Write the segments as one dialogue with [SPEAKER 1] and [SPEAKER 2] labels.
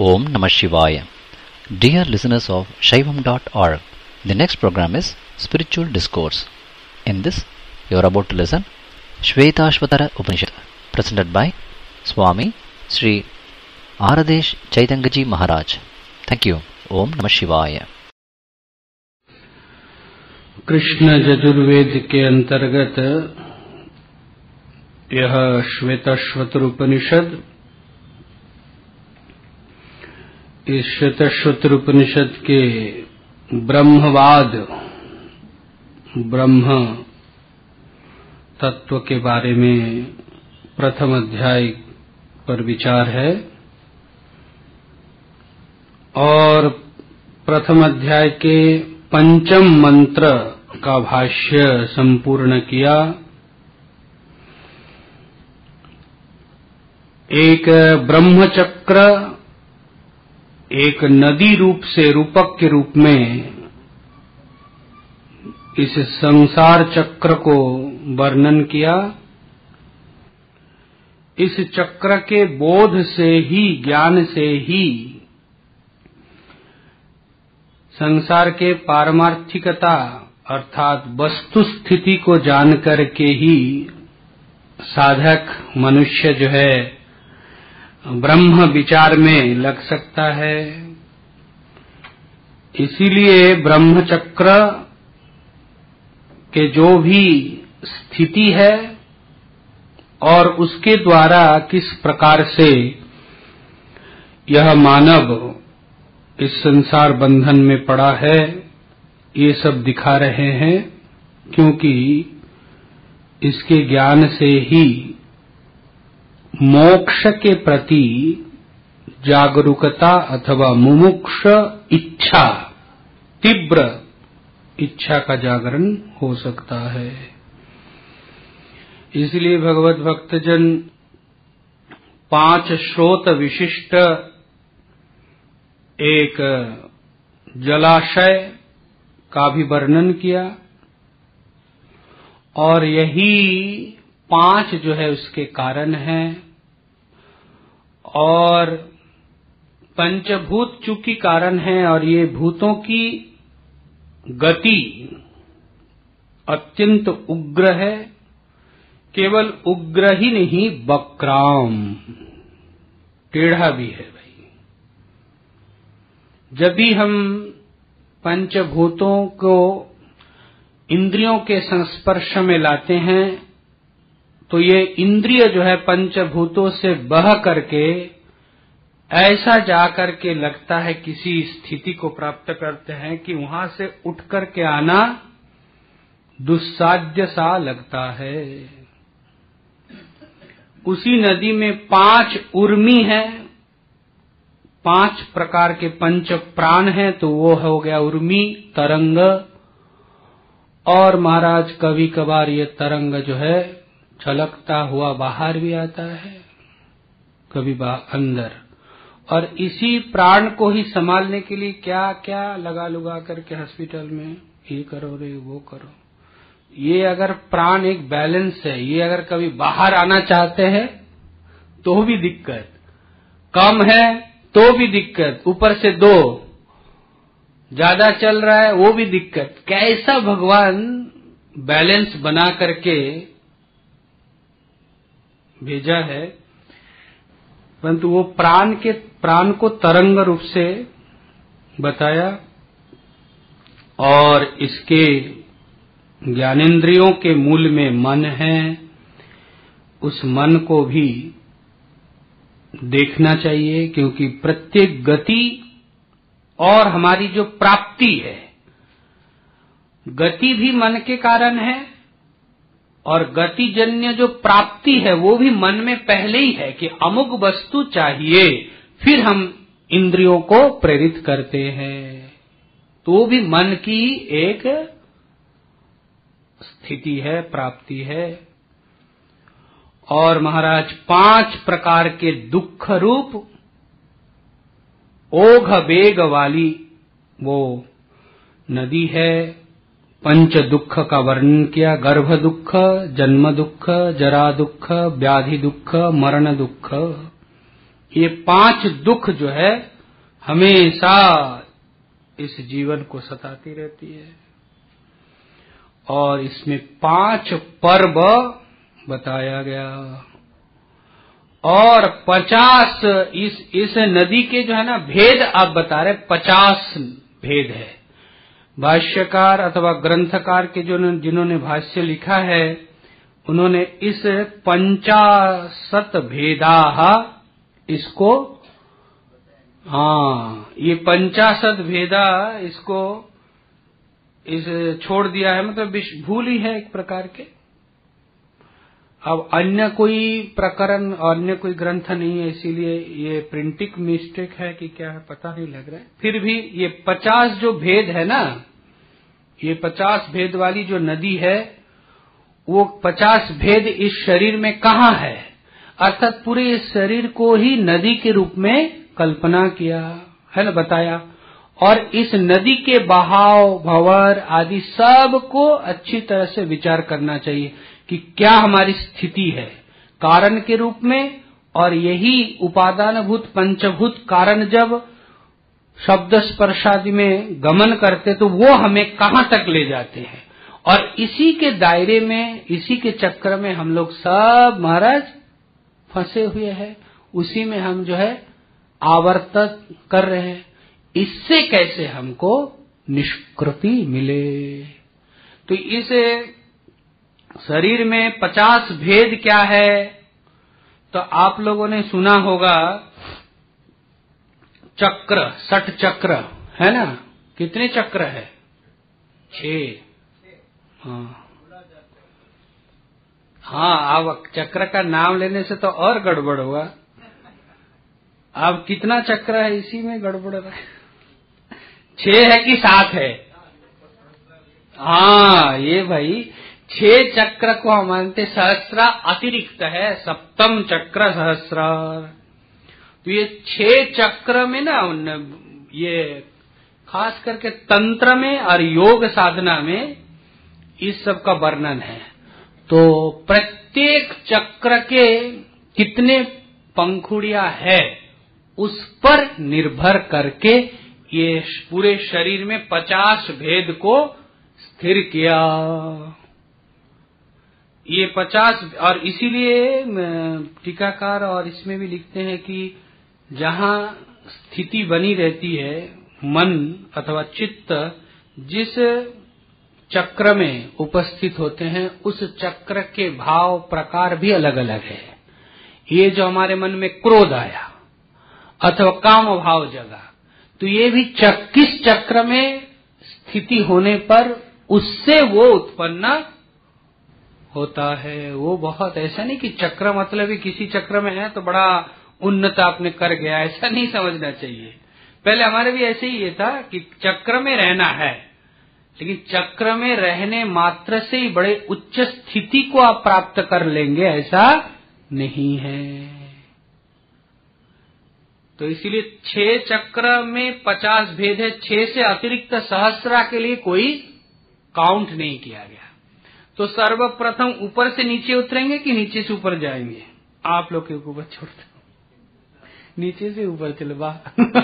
[SPEAKER 1] Om Namah Shivaya. Dear listeners of Shaivam.org, the next program is Spiritual Discourse. In this, you are about to listen Shvetashvatara Upanishad, presented by Swami Sri Aradesh Chaitangaji Maharaj. Thank you. Om Namah Shivaya.
[SPEAKER 2] Krishna Yajurveda के अंतर्गत यह श्वेताश्वतर उपनिषद, इस श्वेताश्वतर उपनिषद के ब्रह्मवाद, ब्रह्म तत्व के बारे में प्रथम अध्याय पर विचार है और प्रथम अध्याय के पंचम मंत्र का भाष्य संपूर्ण किया। एक ब्रह्मचक्र एक नदी रूप से, रूपक के रूप में इस संसार चक्र को वर्णन किया। इस चक्र के बोध से ही, ज्ञान से ही संसार के पारमार्थिकता अर्थात वस्तु स्थिति को जानकर के ही साधक मनुष्य जो है ब्रह्म विचार में लग सकता है। इसीलिए ब्रह्म चक्र के जो भी स्थिति है और उसके द्वारा किस प्रकार से यह मानव इस संसार बंधन में पड़ा है, ये सब दिखा रहे हैं, क्योंकि इसके ज्ञान से ही मोक्ष के प्रति जागरूकता अथवा मुमुक्ष इच्छा, तीव्र इच्छा का जागरण हो सकता है। इसलिए भगवत भक्तजन 5 स्रोत विशिष्ट एक जलाशय का भी वर्णन किया और यही 5 जो है उसके कारण हैं। और पंचभूत चूंकि कारण हैं और ये भूतों की गति अत्यंत उग्र है, केवल उग्र ही नहीं वक्राम, टेढ़ा भी है भाई। जब भी हम पंचभूतों को इंद्रियों के संस्पर्श में लाते हैं तो ये इंद्रिय जो है पंचभूतों से बह करके ऐसा जा करके लगता है किसी स्थिति को प्राप्त करते हैं कि वहां से उठ करके आना दुस्साध्य सा लगता है। उसी नदी में 5 उर्मी है, 5 प्रकार के पंच प्राण हैं, तो वो हो गया उर्मी, तरंग। और महाराज कभी कभार ये तरंग जो है छलकता हुआ बाहर भी आता है, कभी अंदर। और इसी प्राण को ही संभालने के लिए क्या क्या लगा लुगा करके हॉस्पिटल में ये करो रे वो करो। ये अगर प्राण एक बैलेंस है, ये अगर कभी बाहर आना चाहते हैं तो भी दिक्कत, कम है तो भी दिक्कत, ऊपर से 2 ज्यादा चल रहा है वो भी दिक्कत। कैसा भगवान बैलेंस बना करके भेजा है। परंतु वो प्राण को तरंग रूप से बताया और इसके ज्ञानेंद्रियों के मूल में मन है, उस मन को भी देखना चाहिए, क्योंकि प्रत्येक गति और हमारी जो प्राप्ति है, गति भी मन के कारण है और गतिजन्य जो प्राप्ति है वो भी मन में पहले ही है कि अमुक वस्तु चाहिए, फिर हम इंद्रियों को प्रेरित करते हैं। तो वो भी मन की एक स्थिति है, प्राप्ति है। और महाराज 5 प्रकार के दुख रूप ओघ वेग वाली वो नदी है। पंच दुख का वर्णन किया, गर्भ दुख, जन्म दुख, जरा दुख, व्याधि दुख, मरण दुख। ये 5 दुख जो है हमेशा इस जीवन को सताती रहती है। और इसमें 5 पर्व बताया गया और 50 इस नदी के जो है ना भेद आप बता रहे, 50 भेद है। भाष्यकार अथवा ग्रंथकार के जिन्होंने भाष्य लिखा है उन्होंने इस 50 भेदाः इसको, ये 50 भेदा इसको इस छोड़ दिया है, मतलब भूल ही है एक प्रकार के। अब अन्य कोई प्रकरण अन्य कोई ग्रंथ नहीं है, इसीलिए ये प्रिंटिंग मिस्टेक है कि क्या है पता नहीं लग रहा है। फिर भी ये 50 जो भेद है ना, ये 50 भेद वाली जो नदी है वो 50 भेद इस शरीर में कहाँ है, अर्थात पूरे इस शरीर को ही नदी के रूप में कल्पना किया है ना, बताया। और इस नदी के बहाव भंवर आदि सब को अच्छी तरह से विचार करना चाहिए कि क्या हमारी स्थिति है कारण के रूप में, और यही उपादानभूत पंचभूत कारण जब शब्द स्पर्शादि में गमन करते तो वो हमें कहाँ तक ले जाते हैं, और इसी के दायरे में इसी के चक्र में हम लोग सब महाराज फंसे हुए हैं, उसी में हम जो है आवर्तन कर रहे हैं। इससे कैसे हमको निष्कृति मिले, तो इस शरीर में 50 भेद क्या है, तो आप लोगों ने सुना होगा चक्र, 60 चक्र है ना, कितने चक्र है? 6। हाँ, अब चक्र का नाम लेने से तो और गड़बड़ हुआ। अब कितना चक्र है इसी में गड़बड़ है। 6 है कि 7 है? हाँ, ये भाई 6 चक्र को हम मानते, सहस्रा अतिरिक्त है, सप्तम चक्र सहस्रार। तो ये 6 चक्र में ना ये खास करके तंत्र में और योग साधना में इस सब का वर्णन है। तो प्रत्येक चक्र के कितने पंखुड़ियां है उस पर निर्भर करके ये पूरे शरीर में 50 भेद को स्थिर किया। ये 50, और इसीलिए टीकाकार और इसमें भी लिखते हैं कि जहाँ स्थिति बनी रहती है मन अथवा चित्त जिस चक्र में उपस्थित होते हैं उस चक्र के भाव प्रकार भी अलग अलग है। ये जो हमारे मन में क्रोध आया अथवा काम भाव जगा, तो ये भी किस चक्र में स्थिति होने पर उससे वो उत्पन्न होता है। वो बहुत ऐसा नहीं कि चक्र मतलब ही किसी चक्र में है तो बड़ा उन्नत आपने कर गया, ऐसा नहीं समझना चाहिए। पहले हमारे भी ऐसे ही ये था कि चक्र में रहना है, लेकिन चक्र में रहने मात्र से ही बड़े उच्च स्थिति को आप प्राप्त कर लेंगे ऐसा नहीं है। तो इसीलिए 6 चक्र में 50 भेद है, 6 से अतिरिक्त सहस्रा के लिए कोई काउंट नहीं किया गया। तो सर्वप्रथम ऊपर से नीचे उतरेंगे कि नीचे से ऊपर जाएंगे? आप लोग के ऊपर छोड़ते, नीचे से ऊपर चलो वाह।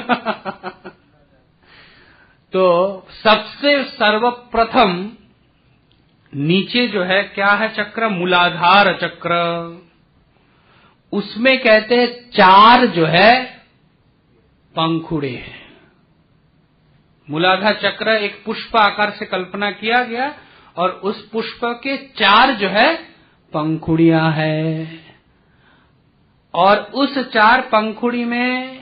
[SPEAKER 2] तो सबसे सर्वप्रथम नीचे जो है क्या है चक्र? मूलाधार चक्र। उसमें कहते हैं 4 जो है पंखुड़े हैं। मूलाधार चक्र एक पुष्प आकार से कल्पना किया गया और उस पुष्प के 4 जो है पंखुड़ियां हैं, और उस 4 पंखुड़ी में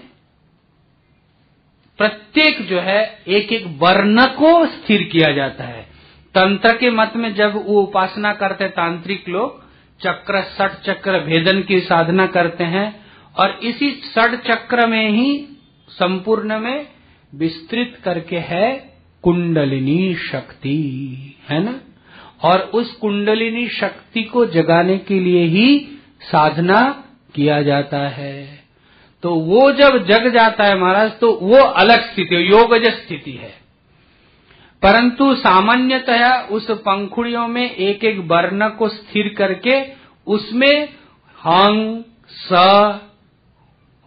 [SPEAKER 2] प्रत्येक जो है एक एक वर्ण को स्थिर किया जाता है। तंत्र के मत में जब वो उपासना करते तांत्रिक लोग चक्र 60 चक्र भेदन की साधना करते हैं, और इसी 60 चक्र में ही संपूर्ण में विस्तृत करके है कुंडलिनी शक्ति, है ना। और उस कुंडलिनी शक्ति को जगाने के लिए ही साधना किया जाता है। तो वो जब जग जाता है महाराज तो वो अलग स्थिति, योगज स्थिति है। परंतु सामान्यतः उस पंखुड़ियों में एक एक वर्ण को स्थिर करके उसमें हंग स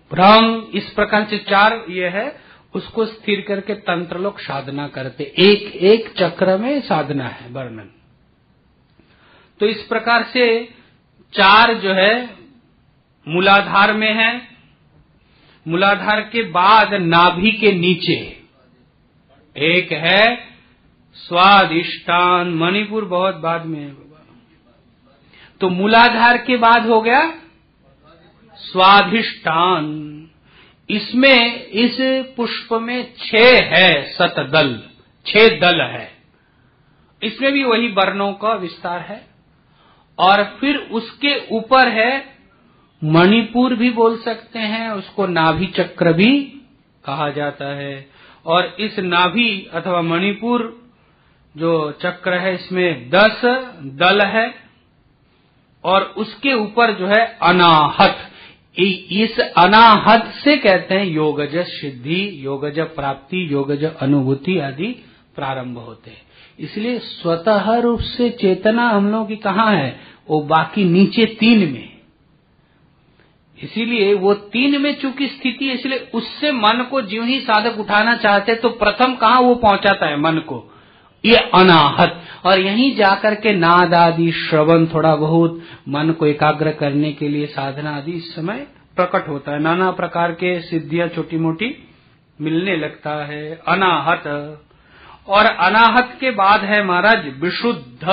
[SPEAKER 2] भ्रम, इस प्रकार से 4 ये है, उसको स्थिर करके तंत्र लोग साधना करते। एक एक चक्र में साधना है वर्णन। तो इस प्रकार से 4 जो है मूलाधार में है। मूलाधार के बाद नाभि के नीचे एक है स्वादिष्ठान, मणिपुर बहुत बाद में है। तो मूलाधार के बाद हो गया स्वाधिष्ठान। इसमें इस पुष्प में 6 है शतदल, 6 दल है। इसमें भी वही वर्णों का विस्तार है। और फिर उसके ऊपर है मणिपुर भी बोल सकते हैं, उसको नाभि चक्र भी कहा जाता है। और इस नाभि अथवा मणिपुर जो चक्र है, इसमें 10 दल है। और उसके ऊपर जो है अनाहत, इस अनाहत से कहते हैं योगज सिद्धि, योगज प्राप्ति, योगज अनुभूति आदि प्रारंभ होते हैं। इसलिए स्वतः रूप से चेतना हम लोगों की कहाँ है, वो बाकी नीचे 3 में। इसीलिए वो 3 में चूंकि स्थिति है, इसलिए उससे मन को ज्यों ही साधक उठाना चाहते तो प्रथम कहाँ वो पहुंचाता है मन को, ये अनाहत। और यहीं जाकर के नाद आदि श्रवण, थोड़ा बहुत मन को एकाग्र करने के लिए साधना आदि इस समय प्रकट होता है। नाना प्रकार के सिद्धियां छोटी मोटी मिलने लगता है। अनाहत। और अनाहत के बाद है महाराज विशुद्ध।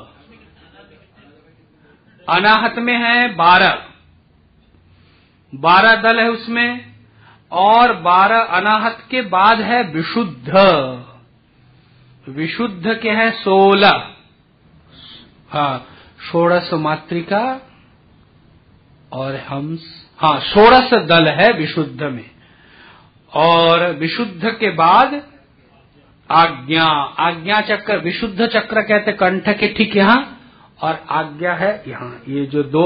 [SPEAKER 2] अनाहत में है 12 दल है उसमें। और 12 अनाहत के बाद है विशुद्ध। विशुद्ध के है 16। हाँ, षोडश मात्रिका और हंस, हाँ 16 दल है विशुद्ध में। और विशुद्ध के बाद आज्ञा, आज्ञा चक्र, विशुद्ध चक्र कहते कंठ के ठीक यहां, और आज्ञा है यहां। ये जो 2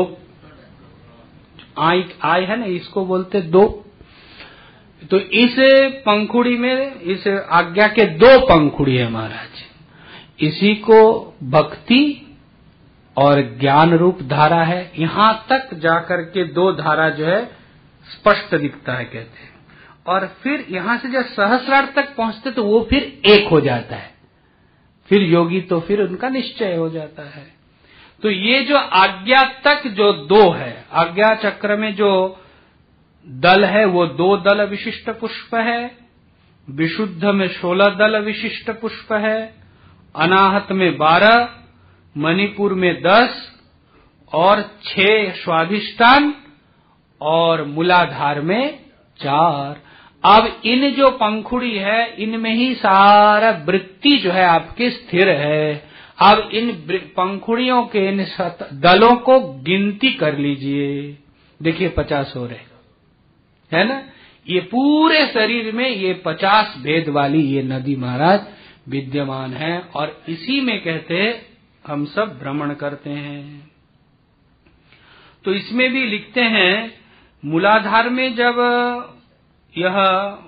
[SPEAKER 2] आई है ना, इसको बोलते 2। तो इस पंखुड़ी में, इस आज्ञा के 2 पंखुड़ी है महाराज। इसी को भक्ति और ज्ञान रूप धारा है। यहां तक जाकर के 2 धारा जो है स्पष्ट दिखता है कहते हैं। और फिर यहां से जब सहस्रार्थ तक पहुंचते तो वो फिर 1 हो जाता है। फिर योगी तो फिर उनका निश्चय हो जाता है। तो ये जो आज्ञा तक जो 2 है, आज्ञा चक्र में जो दल है वो 2 दल विशिष्ट पुष्प है। विशुद्ध में 16 दल विशिष्ट पुष्प है। अनाहत में 12, मणिपुर में 10 और 6 स्वाधिष्ठान और मूलाधार में 4। अब इन जो पंखुड़ी है इनमें ही सारा वृत्ति जो है आपके स्थिर है। अब इन पंखुड़ियों के इन दलों को गिनती कर लीजिए। देखिए 50 हो रहे है ना। ये पूरे शरीर में ये 50 भेद वाली ये नदी महाराज विद्यमान है। और इसी में कहते हम सब भ्रमण करते हैं। तो इसमें भी लिखते हैं मूलाधार में जब यह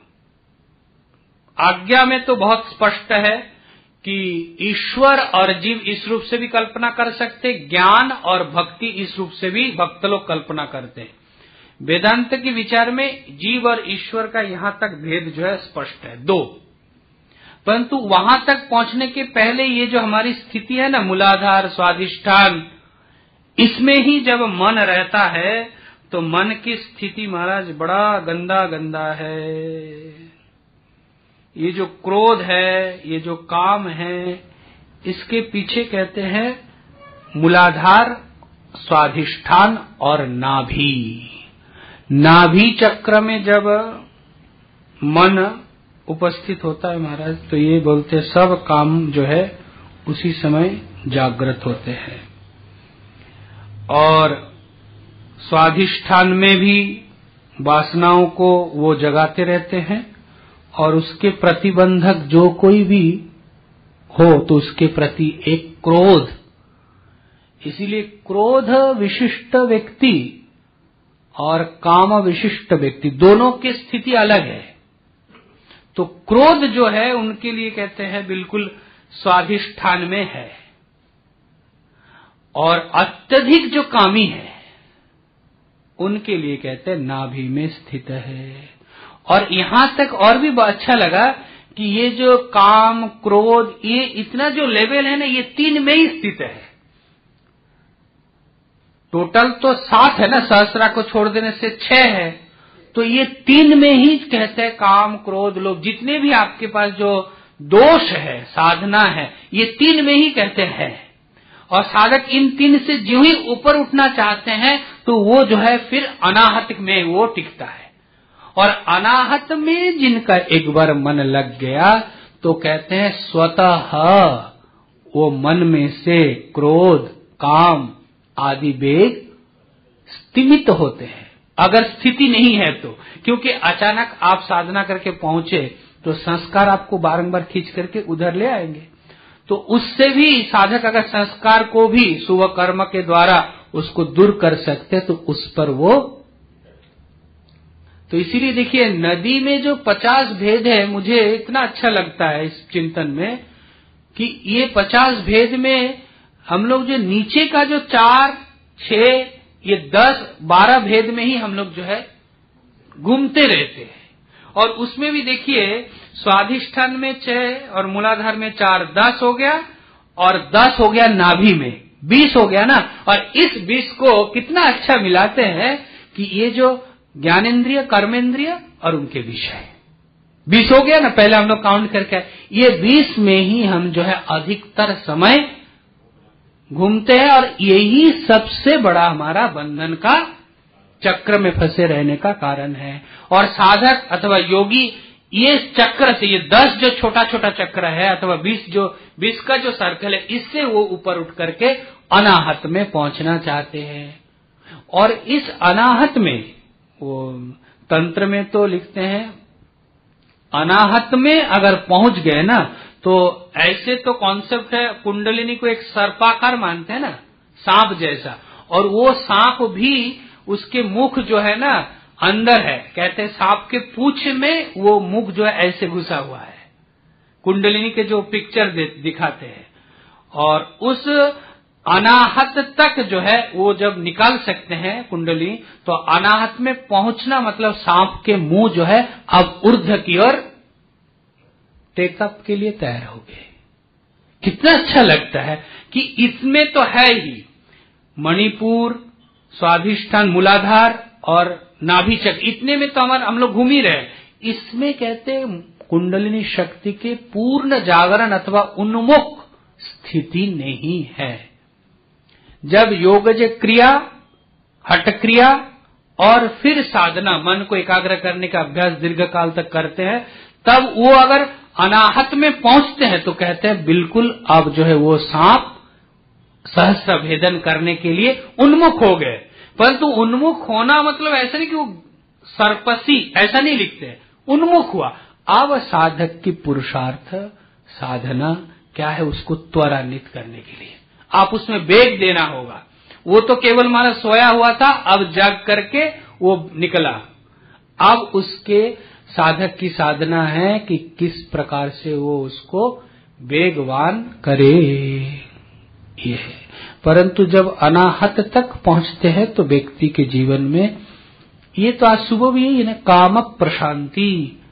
[SPEAKER 2] आज्ञा में तो बहुत स्पष्ट है कि ईश्वर और जीव इस रूप से भी कल्पना कर सकते, ज्ञान और भक्ति इस रूप से भी भक्त लोग कल्पना करते हैं। वेदांत के विचार में जीव और ईश्वर का यहां तक भेद जो है स्पष्ट है 2। परंतु वहां तक पहुंचने के पहले ये जो हमारी स्थिति है ना, मूलाधार स्वाधिष्ठान, इसमें ही जब मन रहता है तो मन की स्थिति महाराज बड़ा गंदा गंदा है। ये जो क्रोध है, ये जो काम है, इसके पीछे कहते हैं मूलाधार, स्वाधिष्ठान और नाभि। नाभि चक्र में जब मन उपस्थित होता है महाराज तो ये बोलते सब काम जो है उसी समय जागृत होते हैं। और स्वाधिष्ठान में भी वासनाओं को वो जगाते रहते हैं और उसके प्रतिबंधक जो कोई भी हो तो उसके प्रति एक क्रोध। इसीलिए क्रोध विशिष्ट व्यक्ति और काम विशिष्ट व्यक्ति दोनों की स्थिति अलग है। तो क्रोध जो है उनके लिए कहते हैं बिल्कुल स्वाधिष्ठान में है। और अत्यधिक जो कामी है उनके लिए कहते हैं नाभि में स्थित है। और यहां तक और भी अच्छा लगा कि ये जो काम क्रोध ये इतना जो लेवल है ना, ये 3 में ही स्थित है। टोटल तो 7 है ना, सहस्रा को छोड़ देने से 6 है, तो ये 3 में ही कहते हैं काम क्रोध लोभ, जितने भी आपके पास जो दोष है साधना है, ये 3 में ही कहते हैं। और साधक इन 3 से जो ही ऊपर उठना चाहते हैं तो वो जो है फिर अनाहत में वो टिकता है। और अनाहत में जिनका एक बार मन लग गया तो कहते हैं स्वतः वो मन में से क्रोध काम आदि वेग स्तिमित होते हैं। अगर स्थिति नहीं है तो, क्योंकि अचानक आप साधना करके पहुंचे तो संस्कार आपको बारंबार खींच करके उधर ले आएंगे। तो उससे भी साधक अगर संस्कार को भी शुभ कर्म के द्वारा उसको दूर कर सकते तो उस पर वो, तो इसीलिए देखिए नदी में जो 50 भेद है, मुझे इतना अच्छा लगता है इस चिंतन में कि ये 50 भेद में हम लोग जो नीचे का जो 4, 6, ये 10, 12 भेद में ही हम लोग जो है घूमते रहते हैं। और उसमें भी देखिए स्वाधिष्ठान में 6 और मूलाधार में 4, 10 हो गया, और 10 हो गया नाभि में, 20 हो गया ना। और इस 20 को कितना अच्छा मिलाते हैं कि ये जो ज्ञानेन्द्रिय कर्मेंद्रिय और उनके विषय 20 हो गया ना, पहले हम लोग काउंट करके, ये 20 में ही हम जो है अधिकतर समय घूमते हैं। और यही सबसे बड़ा हमारा बंधन का चक्र में फंसे रहने का कारण है। और साधक अथवा योगी ये चक्र से, ये 10 जो छोटा छोटा चक्र है अथवा 20 का जो सर्कल है, इससे वो ऊपर उठ करके अनाहत में पहुंचना चाहते हैं। और इस अनाहत में वो तंत्र में तो लिखते हैं अनाहत में अगर पहुंच गए ना, तो ऐसे तो कॉन्सेप्ट है, कुंडलिनी को एक सर्पाकार मानते हैं ना, सांप जैसा, और वो सांप भी उसके मुख जो है ना अंदर है, कहते हैं सांप के पूंछ में वो मुख जो है ऐसे घुसा हुआ है, कुंडलिनी के जो पिक्चर दिखाते हैं। और उस अनाहत तक जो है वो जब निकाल सकते हैं कुंडली, तो अनाहत में पहुंचना मतलब सांप के मुंह जो है अब ऊर्ध्व की ओर टेकअप के लिए तैयार हो गए। कितना अच्छा लगता है कि इसमें तो है ही मणिपुर, स्वाधिष्ठान, मूलाधार और नाभि चक्र, इतने में तो हम लोग घूम ही रहे। इसमें कहते हैं कुंडलिनी शक्ति के पूर्ण जागरण अथवा उन्मुख स्थिति नहीं है। जब योगज क्रिया, हठ क्रिया और फिर साधना, मन को एकाग्र करने का अभ्यास दीर्घ काल तक करते हैं, तब वो अगर अनाहत में पहुंचते हैं तो कहते हैं बिल्कुल अब जो है वो सांप सहस्र भेदन करने के लिए उन्मुख हो गए। परंतु उन्मुख होना मतलब ऐसा नहीं कि वो सर्पसी, ऐसा नहीं लिखते, उन्मुख हुआ। अब साधक की पुरुषार्थ साधना क्या है, उसको त्वरान्वित करने के लिए आप उसमें वेग देना होगा। वो तो केवल माना सोया हुआ था, अब जाग करके वो निकला। अब उसके साधक की साधना है कि किस प्रकार से वो उसको वेगवान करे, ये है। परंतु जब अनाहत तक पहुंचते हैं तो व्यक्ति के जीवन में ये तो आज सुबह भी है ना, काम प्रशांति,